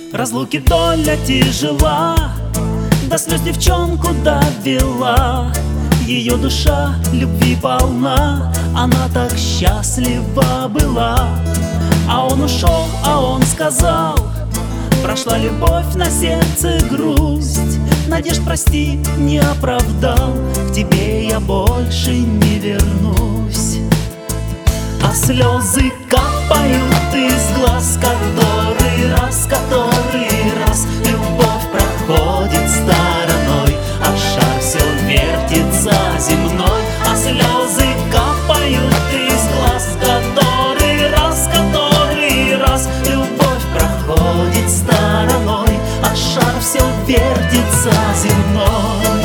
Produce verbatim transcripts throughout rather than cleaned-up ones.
Разлуки доля тяжела, до слез девчонку довела. Ее душа любви полна, она так счастлива была. А он ушел, а он сказал: прошла любовь, на сердце грусть. Надежд, прости, не оправдал, к тебе я больше не вернусь. А слезы капают из глаз, который раз, который раз любовь проходит стороной, а шар все вертится земной. А слезы капают из глаз, который раз, который раз любовь проходит стороной, а шар все вертится земной.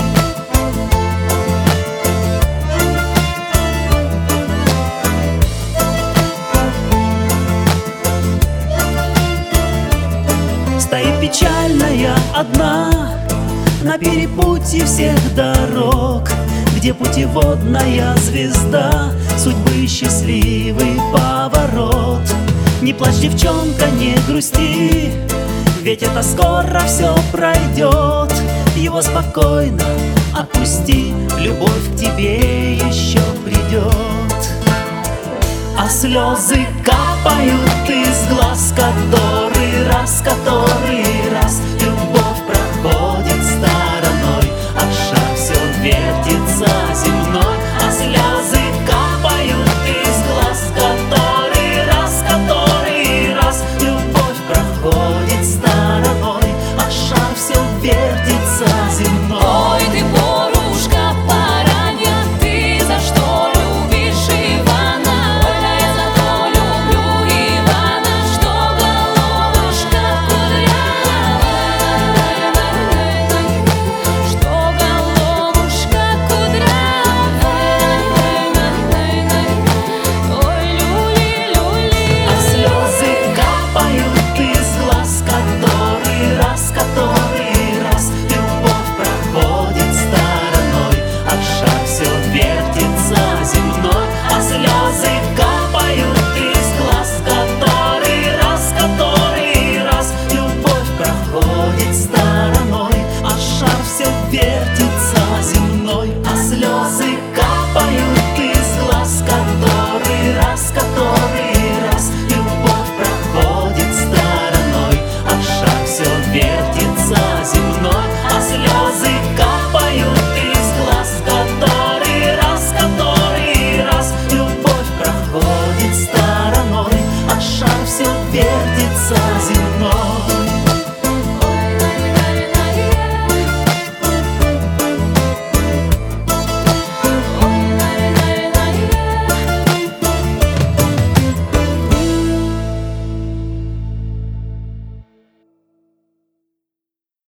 Стоит печальная одна на перепутье всех дорог, где путеводная звезда судьбы счастливый поворот. Не плачь, девчонка, не грусти, ведь это скоро все пройдет. Его спокойно отпусти, любовь к тебе еще придет. А слезы капают из глаз, который раз, который